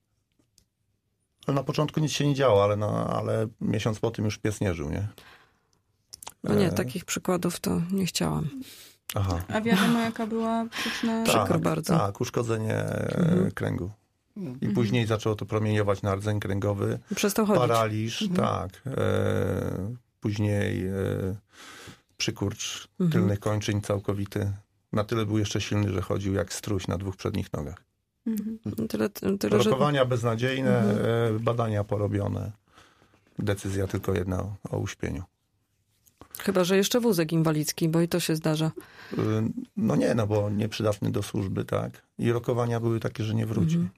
Ale na początku nic się nie działo, ale, no, ale miesiąc po tym już pies nie żył, nie? No nie, takich przykładów to nie chciałam. Aha. A wiadomo, jaka była przyczyna? Przykro tak, bardzo. Tak, uszkodzenie mhm. kręgu. I mhm. później zaczęło to promieniować na rdzeń kręgowy. I przestał chodzić. Paraliż, mhm. tak. E, później e, przykurcz mhm. tylnych kończyn całkowity. Na tyle był jeszcze silny, że chodził jak struś na dwóch przednich nogach. Mhm. Tyle, tyle, Rokowania że... beznadziejne, mhm. badania porobione. Decyzja tylko jedna o uśpieniu. Chyba że jeszcze wózek inwalidzki, bo i to się zdarza. No nie, no bo nieprzydatny do służby, tak. I rokowania były takie, że nie wróci. Mhm.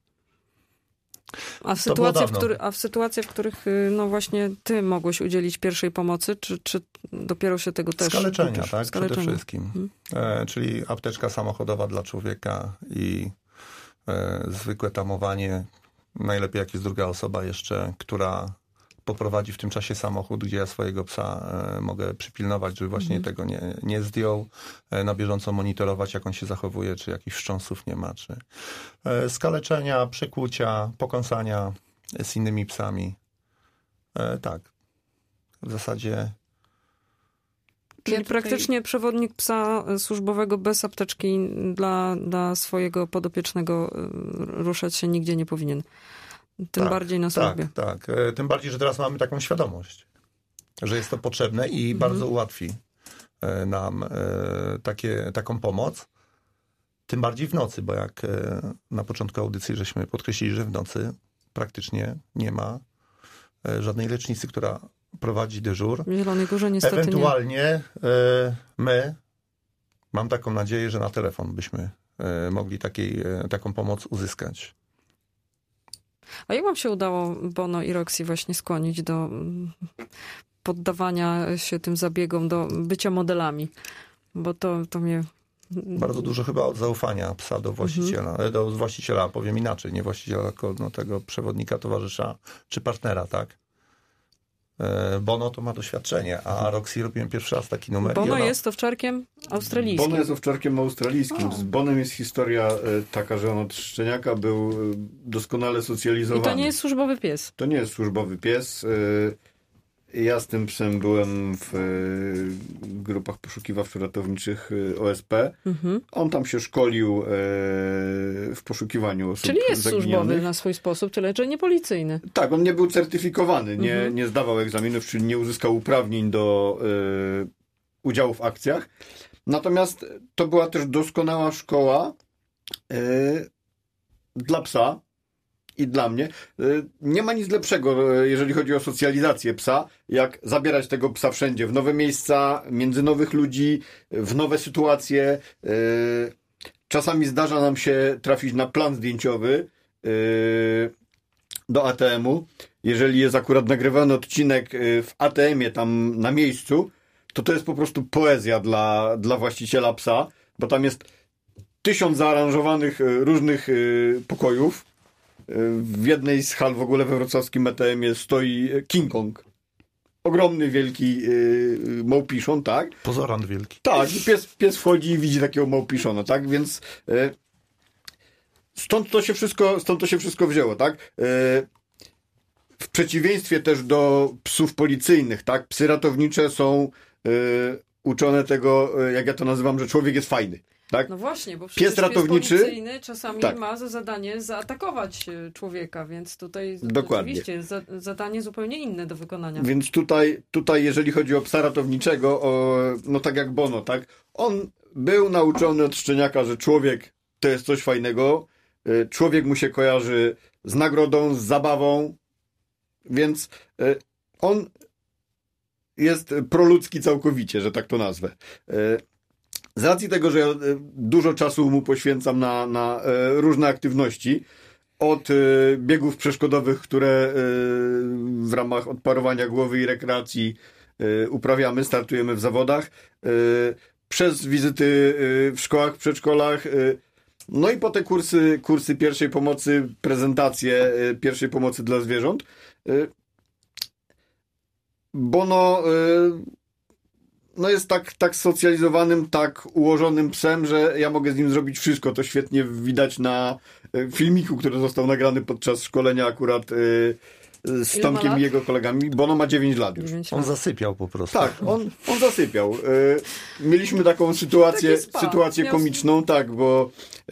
A w, sytuacji, w który, a w sytuacjach, w których no właśnie ty mogłeś udzielić pierwszej pomocy, czy, czy dopiero się tego też... Skaleczenia, uczysz? tak, Skaleczenia. przede wszystkim. Mhm. E, czyli apteczka samochodowa dla człowieka i e, zwykłe tamowanie. Najlepiej jak jest druga osoba jeszcze, która poprowadzi w tym czasie samochód, gdzie ja swojego psa e, mogę przypilnować, żeby właśnie mhm. tego nie, nie zdjął, e, na bieżąco monitorować, jak on się zachowuje, czy jakichś wstrząsów nie ma, czy e, skaleczenia, przekłucia, pokąsania z innymi psami. E, tak. W zasadzie... Czyli ja tutaj... praktycznie przewodnik psa służbowego bez apteczki dla, dla swojego podopiecznego ruszać się nigdzie nie powinien. Tym tak, bardziej na służbie. Tak, tak. Tym bardziej, że teraz mamy taką świadomość, że jest to potrzebne i mhm. bardzo ułatwi nam takie, taką pomoc. Tym bardziej w nocy, bo jak na początku audycji żeśmy podkreślili, że w nocy praktycznie nie ma żadnej lecznicy, która prowadzi dyżur. W Zielonej Górze niestety Ewentualnie nie. my, mam taką nadzieję, że na telefon byśmy mogli takiej, taką pomoc uzyskać. A jak wam się udało Bono i Roxy właśnie skłonić do poddawania się tym zabiegom, do bycia modelami? Bo to, to mnie Bardzo dużo chyba od zaufania psa do właściciela, mhm. do właściciela, powiem inaczej, nie właściciela, tylko no, tego przewodnika, towarzysza czy partnera, tak? Bono to ma doświadczenie, a Roxy robiłem pierwszy raz taki numer. Bono ona... jest owczarkiem australijskim. Bono jest owczarkiem australijskim. O. Z Bonem jest historia taka, że on od szczeniaka był doskonale socjalizowany. I to nie jest służbowy pies. To nie jest służbowy pies. Ja z tym psem byłem w grupach poszukiwawczo-ratowniczych O S P. Mhm. On tam się szkolił w poszukiwaniu osób Czyli jest zaginionych. służbowy na swój sposób, tyle że nie policyjny. Tak, on nie był certyfikowany, nie, mhm. nie zdawał egzaminów, czyli nie uzyskał uprawnień do y, udziału w akcjach. Natomiast to była też doskonała szkoła y, dla psa i dla mnie. Nie ma nic lepszego, jeżeli chodzi o socjalizację psa, jak zabierać tego psa wszędzie, w nowe miejsca, między nowych ludzi, w nowe sytuacje. Czasami zdarza nam się trafić na plan zdjęciowy do A T M-u. Jeżeli jest akurat nagrywany odcinek w A T M-ie tam na miejscu, to to jest po prostu poezja dla, dla właściciela psa, bo tam jest tysiąc zaaranżowanych różnych pokojów. W jednej z hal w ogóle we wrocławskim A T M-ie stoi King Kong. Ogromny, wielki yy, małpiszon, tak? Pozorant wielki. Tak, i pies, pies wchodzi i widzi takiego małpiszona, tak? Więc yy, stąd to się wszystko, stąd to się wszystko wzięło, tak? Yy, w przeciwieństwie też do psów policyjnych, tak? Psy ratownicze są yy, uczone tego, yy, jak ja to nazywam, że człowiek jest fajny. Tak? No właśnie, bo przecież pies ratowniczy pies policyjny czasami tak. ma za zadanie zaatakować człowieka, więc tutaj Dokładnie. Oczywiście za, zadanie zupełnie inne do wykonania. Więc tutaj, tutaj jeżeli chodzi o psa ratowniczego, o, no tak jak Bono, tak? On był nauczony od szczeniaka, że człowiek to jest coś fajnego, człowiek mu się kojarzy z nagrodą, z zabawą, więc on jest proludzki całkowicie, że tak to nazwę. Z racji tego, że ja dużo czasu mu poświęcam na, na różne aktywności, od biegów przeszkodowych, które w ramach odparowania głowy i rekreacji uprawiamy, startujemy w zawodach, przez wizyty w szkołach, przedszkolach, no i po te kursy, kursy pierwszej pomocy, prezentacje pierwszej pomocy dla zwierząt. Bono no jest tak, tak socjalizowanym, tak ułożonym psem, że ja mogę z nim zrobić wszystko. To świetnie widać na filmiku, który został nagrany podczas szkolenia akurat z Tomkiem i jego kolegami. Bono ma dziewięć lat już. On zasypiał po prostu. Tak, on, on zasypiał. Mieliśmy taką sytuację, sytuację komiczną, tak, bo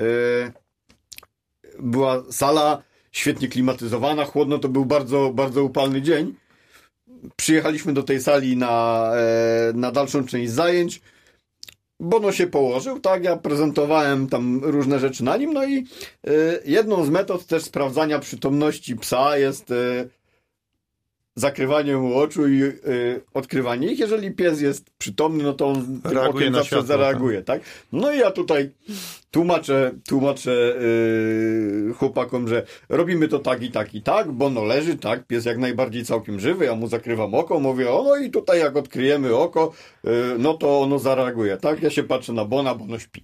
była sala świetnie klimatyzowana, chłodno, to był bardzo, bardzo upalny dzień. Przyjechaliśmy do tej sali na, na dalszą część zajęć. Bono się położył, tak, ja prezentowałem tam różne rzeczy na nim, no i jedną z metod też sprawdzania przytomności psa jest zakrywanie mu oczu i odkrywanie ich. Jeżeli pies jest przytomny, no to on tym okiem zawsze światło, zareaguje, tak? No i ja tutaj tłumaczę, tłumaczę yy, chłopakom, że robimy to tak i tak i tak, Bono leży, tak, pies jak najbardziej całkiem żywy, ja mu zakrywam oko, mówię, o no i tutaj jak odkryjemy oko, yy, no to ono zareaguje, tak? Ja się patrzę na Bona, Bono śpi.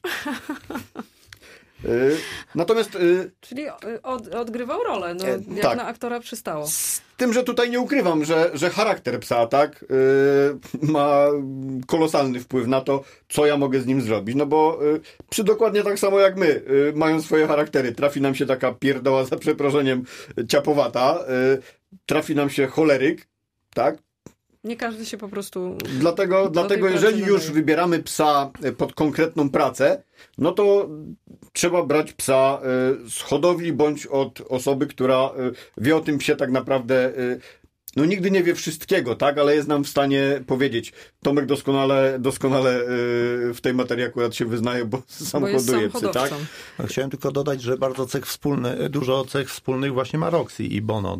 Yy, natomiast... Yy, Czyli od, odgrywał rolę, no, jak tak. na aktora przystało. Z tym, że tutaj nie ukrywam, że, że charakter psa, tak, yy, ma kolosalny wpływ na to, co ja mogę z nim zrobić, no bo yy, psy dokładnie tak samo jak my yy, mają swoje charaktery. Trafi nam się taka pierdoła, za przeproszeniem, ciapowata, yy, trafi nam się choleryk, tak. Nie każdy się po prostu... Dlatego, dlatego jeżeli już nadaje. Wybieramy psa pod konkretną pracę, no to trzeba brać psa z hodowli bądź od osoby, która wie o tym psie tak naprawdę, no nigdy nie wie wszystkiego, tak, ale jest nam w stanie powiedzieć. Tomek doskonale, doskonale w tej materii akurat się wyznaje, bo sam bo hoduje psy, tak? Chciałem tylko dodać, że bardzo cech wspólny, dużo cech wspólnych właśnie ma Roxy i Bono.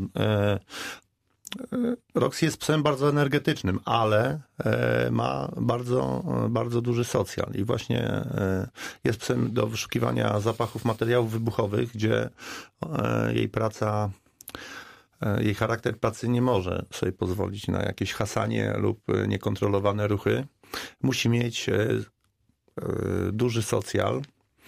Roxy jest psem bardzo energetycznym, ale ma bardzo, bardzo duży socjal i właśnie jest psem do wyszukiwania zapachów materiałów wybuchowych, gdzie jej praca, jej charakter pracy nie może sobie pozwolić na jakieś hasanie lub niekontrolowane ruchy. Musi mieć duży socjal.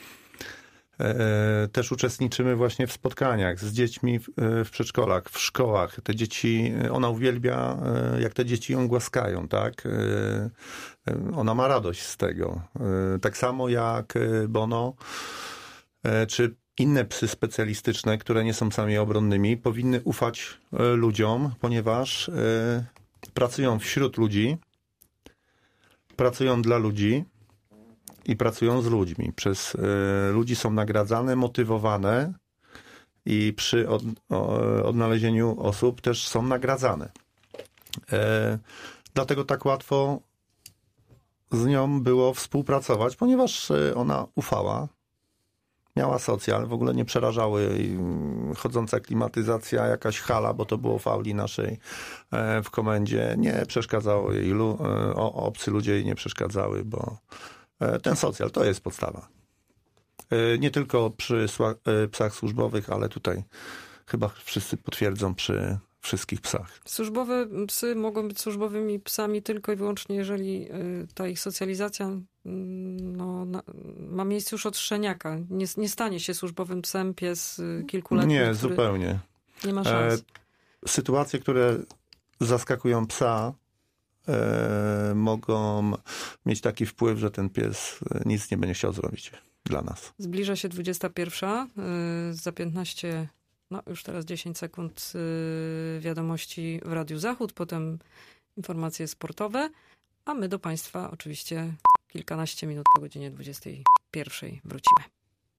Też uczestniczymy właśnie w spotkaniach z dziećmi w przedszkolach, w szkołach. Te dzieci, ona uwielbia, jak te dzieci ją głaskają, tak? Ona ma radość z tego. Tak samo jak Bono, czy inne psy specjalistyczne, które nie są psami obronnymi, powinny ufać ludziom, ponieważ pracują wśród ludzi, pracują dla ludzi i pracują z ludźmi. Przez y, ludzi są nagradzane, motywowane i przy od, o, odnalezieniu osób też są nagradzane. E, dlatego tak łatwo z nią było współpracować, ponieważ ona ufała, miała socjal, w ogóle nie przerażały jej chodząca klimatyzacja, jakaś hala, bo to było w auli naszej e, w komendzie. Nie przeszkadzało jej, lu, e, obcy ludzie jej nie przeszkadzały, bo ten socjal to jest podstawa. Nie tylko przy psach służbowych, ale tutaj chyba wszyscy potwierdzą przy wszystkich psach. Służbowe psy mogą być służbowymi psami tylko i wyłącznie, jeżeli ta ich socjalizacja no, na, ma miejsce już od szczeniaka. Nie, nie stanie się służbowym psem pies kilkuletni. Nie, zupełnie. Nie ma szans. E, sytuacje, które zaskakują psa, E, mogą mieć taki wpływ, że ten pies nic nie będzie chciał zrobić dla nas. Zbliża się dwudziesta pierwsza. Yy, za piętnaście, no już teraz dziesięć sekund yy, wiadomości w Radiu Zachód, potem informacje sportowe, a my do Państwa oczywiście kilkanaście minut po godzinie dwudziestej pierwszej wrócimy.